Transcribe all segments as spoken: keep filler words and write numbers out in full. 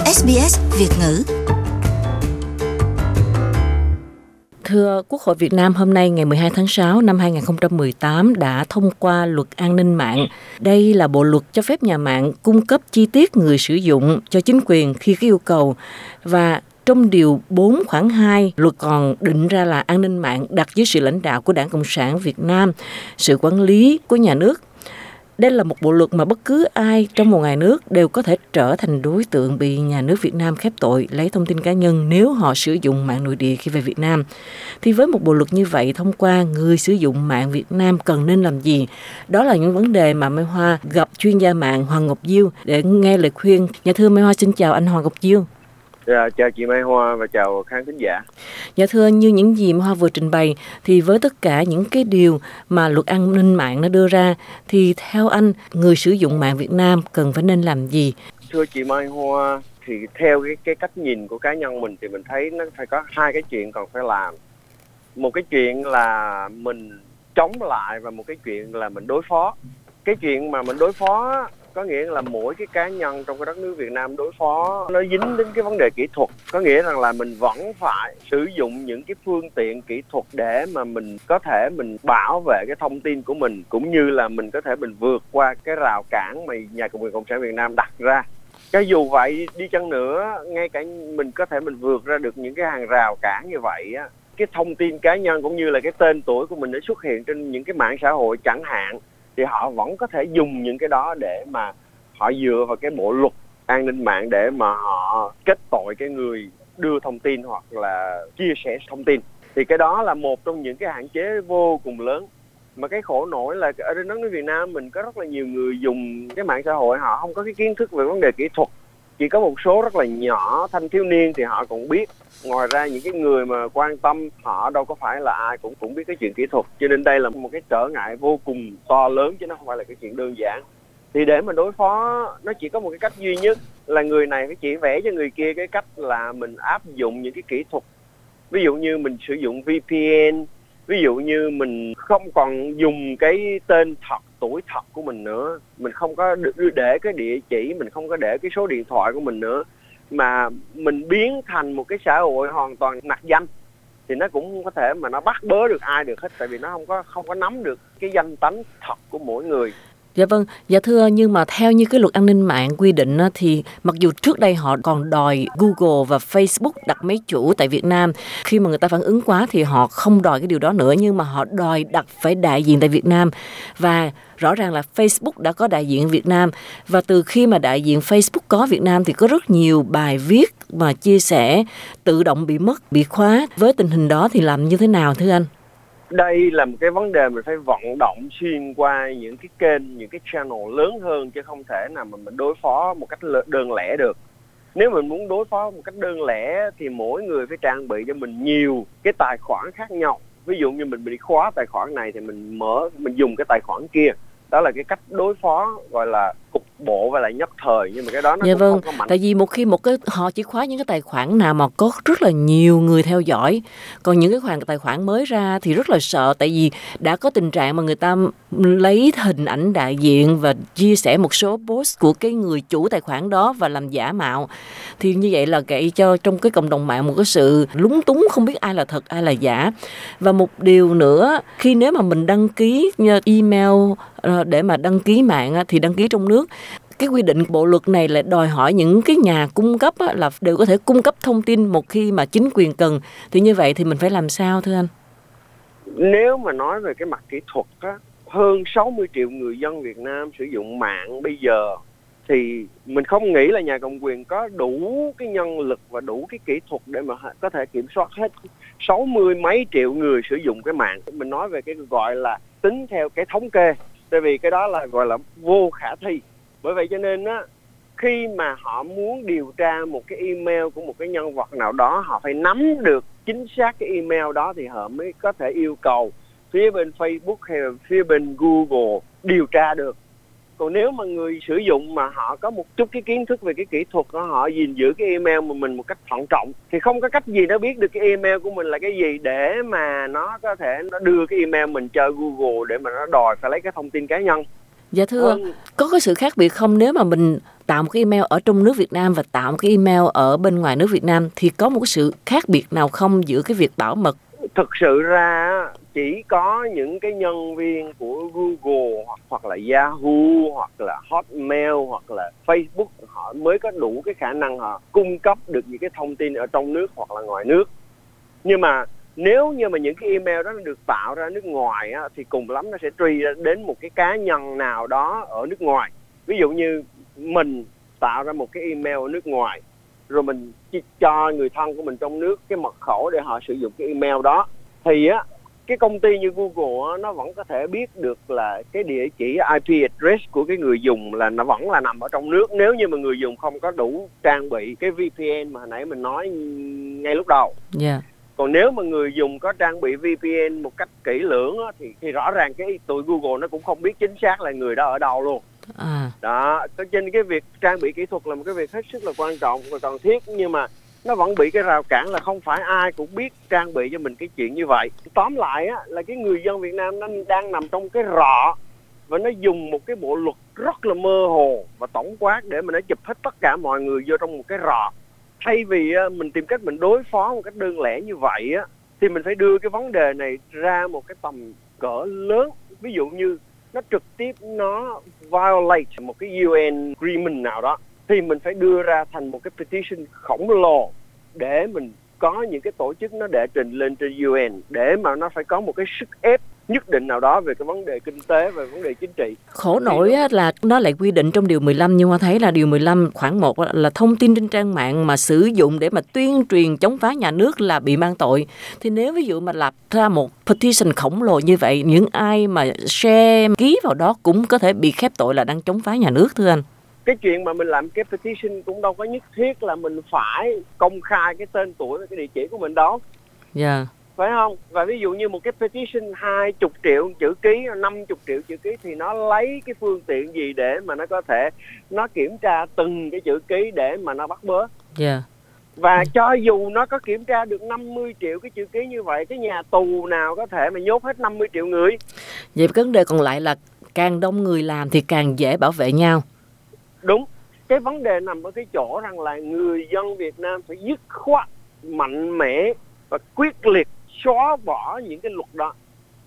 ét bê ét Việt ngữ. Thưa Quốc hội Việt Nam, hôm nay ngày mười hai tháng sáu năm hai nghìn không trăm mười tám đã thông qua luật an ninh mạng. Đây là bộ luật cho phép nhà mạng cung cấp chi tiết người sử dụng cho chính quyền khi có yêu cầu. Và trong điều bốn khoản hai, luật còn định ra là an ninh mạng đặt dưới sự lãnh đạo của Đảng Cộng sản Việt Nam, sự quản lý của nhà nước. Đây là một bộ luật mà bất cứ ai trong một ngày nước đều có thể trở thành đối tượng bị nhà nước Việt Nam khép tội lấy thông tin cá nhân nếu họ sử dụng mạng nội địa khi về Việt Nam. Thì với một bộ luật như vậy thông qua, người sử dụng mạng Việt Nam cần nên làm gì? Đó là những vấn đề mà Mai Hoa gặp chuyên gia mạng Hoàng Ngọc Diêu để nghe lời khuyên. Dạ thưa Mai Hoa, xin chào anh Hoàng Ngọc Diêu. Dạ, chào chị Mai Hoa và chào khán thính giả. Dạ thưa, như những gì Mai Hoa vừa trình bày thì với tất cả những cái điều mà luật an ninh mạng nó đưa ra thì theo anh, người sử dụng mạng Việt Nam cần phải nên làm gì? Thưa chị Mai Hoa, thì theo cái, cái cách nhìn của cá nhân mình thì mình thấy nó phải có hai cái chuyện cần phải làm. Một cái chuyện là mình chống lại và một cái chuyện là mình đối phó. Cái chuyện mà mình đối phó có nghĩa là mỗi cái cá nhân trong cái đất nước Việt Nam đối phó nó dính đến cái vấn đề kỹ thuật, có nghĩa rằng là mình vẫn phải sử dụng những cái phương tiện kỹ thuật để mà mình có thể mình bảo vệ cái thông tin của mình, cũng như là mình có thể mình vượt qua cái rào cản mà nhà cầm quyền Cộng sản Việt Nam đặt ra. Cho dù vậy đi chăng nữa, ngay cả mình có thể mình vượt ra được những cái hàng rào cản như vậy á, cái thông tin cá nhân cũng như là cái tên tuổi của mình đã xuất hiện trên những cái mạng xã hội chẳng hạn, thì họ vẫn có thể dùng những cái đó để mà họ dựa vào cái bộ luật an ninh mạng để mà họ kết tội cái người đưa thông tin hoặc là chia sẻ thông tin. Thì cái đó là một trong những cái hạn chế vô cùng lớn. Mà cái khổ nổi là ở đất nước Việt Nam mình có rất là nhiều người dùng cái mạng xã hội, họ không có cái kiến thức về vấn đề kỹ thuật. Chỉ có một số rất là nhỏ thanh thiếu niên thì họ cũng biết. Ngoài ra những cái người mà quan tâm họ đâu có phải là ai cũng cũng biết cái chuyện kỹ thuật. Cho nên đây là một cái trở ngại vô cùng to lớn chứ nó không phải là cái chuyện đơn giản. Thì để mà đối phó nó chỉ có một cái cách duy nhất là người này phải chỉ vẽ cho người kia cái cách là mình áp dụng những cái kỹ thuật. Ví dụ như mình sử dụng vê pê en, ví dụ như mình không còn dùng cái tên thật, tuổi thật của mình nữa, mình không có để cái địa chỉ, mình không có để cái số điện thoại của mình nữa, mà mình biến thành một cái xã hội hoàn toàn nặc danh, thì nó cũng không có thể mà nó bắt bớ được ai được hết, tại vì nó không có không có nắm được cái danh tánh thật của mỗi người. Dạ vâng, dạ thưa, nhưng mà theo như cái luật an ninh mạng quy định thì mặc dù trước đây họ còn đòi Google và Facebook đặt máy chủ tại Việt Nam, khi mà người ta phản ứng quá thì họ không đòi cái điều đó nữa, nhưng mà họ đòi đặt phải đại diện tại Việt Nam. Và rõ ràng là Facebook đã có đại diện Việt Nam, và từ khi mà đại diện Facebook có Việt Nam thì có rất nhiều bài viết mà chia sẻ tự động bị mất, bị khóa. Với tình hình đó thì làm như thế nào thưa anh? Đây là một cái vấn đề mình phải vận động xuyên qua những cái kênh, những cái channel lớn hơn, chứ không thể nào mà mình đối phó một cách đơn lẻ được. Nếu mình muốn đối phó một cách đơn lẻ thì mỗi người phải trang bị cho mình nhiều cái tài khoản khác nhau. Ví dụ như mình bị khóa tài khoản này thì mình mở, mình dùng cái tài khoản kia. Đó là cái cách đối phó gọi là cục bộ và lại nhất thời, nhưng mà cái đó nó dạ cũng vâng, không có mạnh. Tại vì một khi một cái họ chỉ khóa những cái tài khoản nào mà có rất là nhiều người theo dõi, còn những cái khoản tài khoản mới ra thì rất là sợ, tại vì đã có tình trạng mà người ta lấy hình ảnh đại diện và chia sẻ một số post của cái người chủ tài khoản đó và làm giả mạo. Thì như vậy là gây cho trong cái cộng đồng mạng một cái sự lúng túng, không biết ai là thật ai là giả. Và một điều nữa, khi nếu mà mình đăng ký email để mà đăng ký mạng thì đăng ký trong nước, cái quy định bộ luật này là đòi hỏi những cái nhà cung cấp là đều có thể cung cấp thông tin một khi mà chính quyền cần. Thì như vậy thì mình phải làm sao thưa anh? Nếu mà nói về cái mặt kỹ thuật á, hơn sáu mươi triệu người dân Việt Nam sử dụng mạng bây giờ, thì mình không nghĩ là nhà cầm quyền có đủ cái nhân lực và đủ cái kỹ thuật để mà có thể kiểm soát hết sáu mươi mấy triệu người sử dụng cái mạng. Mình nói về cái gọi là tính theo cái thống kê, tại vì cái đó là gọi là vô khả thi. Bởi vậy cho nên á, khi mà họ muốn điều tra một cái email của một cái nhân vật nào đó, họ phải nắm được chính xác cái email đó thì họ mới có thể yêu cầu phía bên Facebook hay là phía bên Google điều tra được. Còn nếu mà người sử dụng mà họ có một chút cái kiến thức về cái kỹ thuật đó, họ gìn giữ cái email của mình một cách thận trọng, thì không có cách gì nó biết được cái email của mình là cái gì để mà nó có thể nó đưa cái email mình cho Google để mà nó đòi phải lấy cái thông tin cá nhân. Dạ thưa, ừ. có cái sự khác biệt không nếu mà mình tạo một cái email ở trong nước Việt Nam và tạo một cái email ở bên ngoài nước Việt Nam thì có một cái sự khác biệt nào không giữa cái việc bảo mật? Thực sự ra chỉ có những cái nhân viên của Google hoặc, hoặc là Yahoo hoặc là Hotmail hoặc là Facebook họ mới có đủ cái khả năng họ cung cấp được những cái thông tin ở trong nước hoặc là ngoài nước. Nhưng mà nếu như mà những cái email đó được tạo ra nước ngoài á, thì cùng lắm nó sẽ truy đến một cái cá nhân nào đó ở nước ngoài. Ví dụ như mình tạo ra một cái email ở nước ngoài rồi mình cho người thân của mình trong nước cái mật khẩu để họ sử dụng cái email đó, thì á cái công ty như Google á, nó vẫn có thể biết được là cái địa chỉ i pê address của cái người dùng là nó vẫn là nằm ở trong nước, nếu như mà người dùng không có đủ trang bị cái vê pê en mà hồi nãy mình nói ngay lúc đầu. Yeah. Còn nếu mà người dùng có trang bị vê pê en một cách kỹ lưỡng á, thì thì rõ ràng cái tụi Google nó cũng không biết chính xác là người đó ở đâu luôn. À. Đó, cho nên cái việc trang bị kỹ thuật là một cái việc hết sức là quan trọng và cần thiết, nhưng mà nó vẫn bị cái rào cản là không phải ai cũng biết trang bị cho mình cái chuyện như vậy. Tóm lại á, là cái người dân Việt Nam nó đang nằm trong cái rọ và nó dùng một cái bộ luật rất là mơ hồ và tổng quát để mà nó chụp hết tất cả mọi người vô trong một cái rọ. Thay vì á, mình tìm cách mình đối phó một cách đơn lẻ như vậy á, thì mình phải đưa cái vấn đề này ra một cái tầm cỡ lớn. Ví dụ như nó trực tiếp nó violate một cái u en agreement nào đó, thì mình phải đưa ra thành một cái petition khổng lồ để mình có những cái tổ chức nó đệ trình lên trên u en để mà nó phải có một cái sức ép nhất định nào đó về cái vấn đề kinh tế và vấn đề chính trị. Khổ nổi á, là nó lại quy định trong điều mười lăm, nhưng mà thấy là điều mười lăm khoản một là thông tin trên trang mạng mà sử dụng để mà tuyên truyền chống phá nhà nước là bị mang tội. Thì nếu ví dụ mà lập ra một petition khổng lồ như vậy, những ai mà share ký vào đó cũng có thể bị khép tội là đang chống phá nhà nước, thưa anh. Cái chuyện mà mình làm cái petition cũng đâu có nhất thiết là mình phải công khai cái tên tuổi và cái địa chỉ của mình đâu. Dạ. Yeah. Phải không? Và ví dụ như một cái petition hai mươi triệu chữ ký, năm mươi triệu chữ ký thì nó lấy cái phương tiện gì để mà nó có thể nó kiểm tra từng cái chữ ký để mà nó bắt bớ. Dạ. Yeah. Và cho dù nó có kiểm tra được năm mươi triệu cái chữ ký như vậy, cái nhà tù nào có thể mà nhốt hết năm mươi triệu người? Vậy vấn đề còn lại là càng đông người làm thì càng dễ bảo vệ nhau. Đúng. Cái vấn đề nằm ở cái chỗ rằng là người dân Việt Nam phải dứt khoát, mạnh mẽ và quyết liệt xóa bỏ những cái luật đó.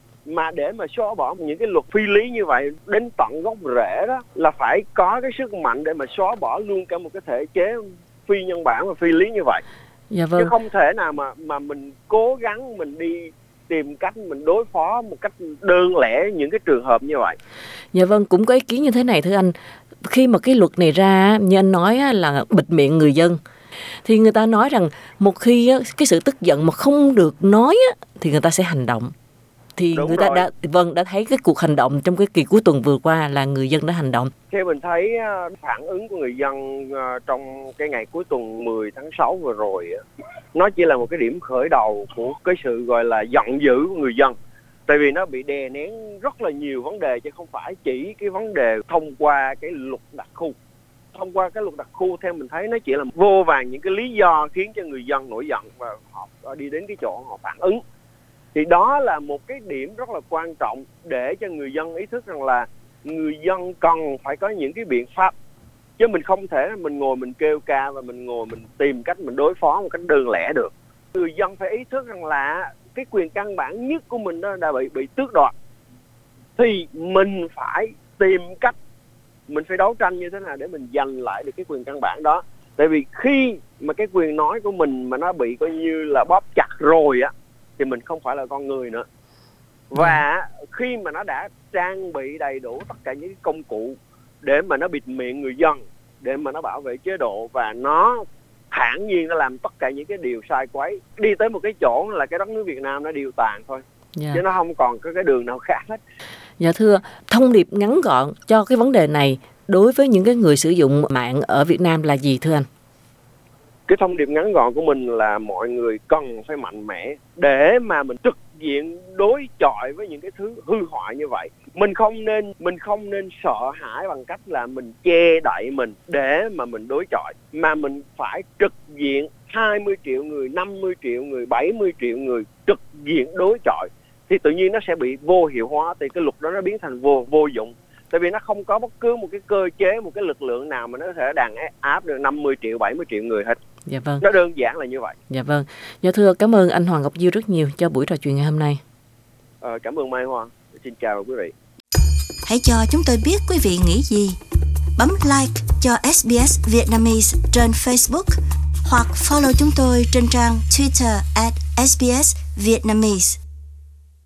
Mà để mà xóa bỏ những cái luật phi lý như vậy đến tận gốc rễ đó là phải có cái sức mạnh để mà xóa bỏ luôn cả một cái thể chế phi nhân bản và phi lý như vậy. Dạ vâng. Chứ không thể nào mà mà mình cố gắng mình đi tìm cách mình đối phó một cách đơn lẻ những cái trường hợp như vậy. Dạ vâng, cũng có ý kiến như thế này thưa anh. Khi mà cái luật này ra, như anh nói là bịt miệng người dân, thì người ta nói rằng một khi cái sự tức giận mà không được nói thì người ta sẽ hành động. Thì Đúng người ta rồi. đã vâng đã thấy cái cuộc hành động trong cái kỳ cuối tuần vừa qua là người dân đã hành động. Theo mình thấy phản ứng của người dân trong cái ngày cuối tuần mười tháng sáu vừa rồi, nó chỉ là một cái điểm khởi đầu của cái sự gọi là giận dữ của người dân. Tại vì nó bị đè nén rất là nhiều vấn đề, chứ không phải chỉ cái vấn đề thông qua cái luật đặc khu. Thông qua cái luật đặc khu theo mình thấy nó chỉ là vô vàn những cái lý do khiến cho người dân nổi giận và họ đi đến cái chỗ họ phản ứng. Thì đó là một cái điểm rất là quan trọng để cho người dân ý thức rằng là người dân cần phải có những cái biện pháp. Chứ mình không thể mình ngồi mình kêu ca và mình ngồi mình tìm cách mình đối phó một cách đơn lẻ được. Người dân phải ý thức rằng là cái quyền căn bản nhất của mình đó đã bị bị tước đoạt. Thì mình phải tìm cách, mình phải đấu tranh như thế nào để mình giành lại được cái quyền căn bản đó. Tại vì khi mà cái quyền nói của mình mà nó bị coi như là bóp chặt rồi á, thì mình không phải là con người nữa. Và khi mà nó đã trang bị đầy đủ tất cả những công cụ để mà nó bịt miệng người dân, để mà nó bảo vệ chế độ, và nó thản nhiên nó làm tất cả những cái điều sai quấy, đi tới một cái chỗ là cái đất nước Việt Nam nó điều tàn thôi. Yeah. Chứ nó không còn có cái đường nào khác hết. Dạ thưa, thông điệp ngắn gọn cho cái vấn đề này đối với những cái người sử dụng mạng ở Việt Nam là gì thưa anh? Cái thông điệp ngắn gọn của mình là mọi người cần phải mạnh mẽ để mà mình trực diện đối chọi với những cái thứ hư hoại như vậy. Mình không nên mình không nên sợ hãi bằng cách là mình che đậy mình để mà mình đối chọi, mà mình phải trực diện hai mươi triệu người, năm mươi triệu người, bảy mươi triệu người trực diện đối chọi. Thì tự nhiên nó sẽ bị vô hiệu hóa, thì cái luật đó nó biến thành vô vô dụng. Tại vì nó không có bất cứ một cái cơ chế, một cái lực lượng nào mà nó có thể đàn áp được năm mươi triệu, bảy mươi triệu người hết. Dạ vâng. Nó đơn giản là như vậy. Dạ vâng. Dạ thưa, cảm ơn anh Hoàng Ngọc Diêu rất nhiều cho buổi trò chuyện ngày hôm nay. Ờ, cảm ơn Mai Hoa. Xin chào quý vị. Hãy cho chúng tôi biết quý vị nghĩ gì. Bấm like cho ét bê ét Vietnamese trên Facebook hoặc follow chúng tôi trên trang Twitter at ét bê ét Vietnamese.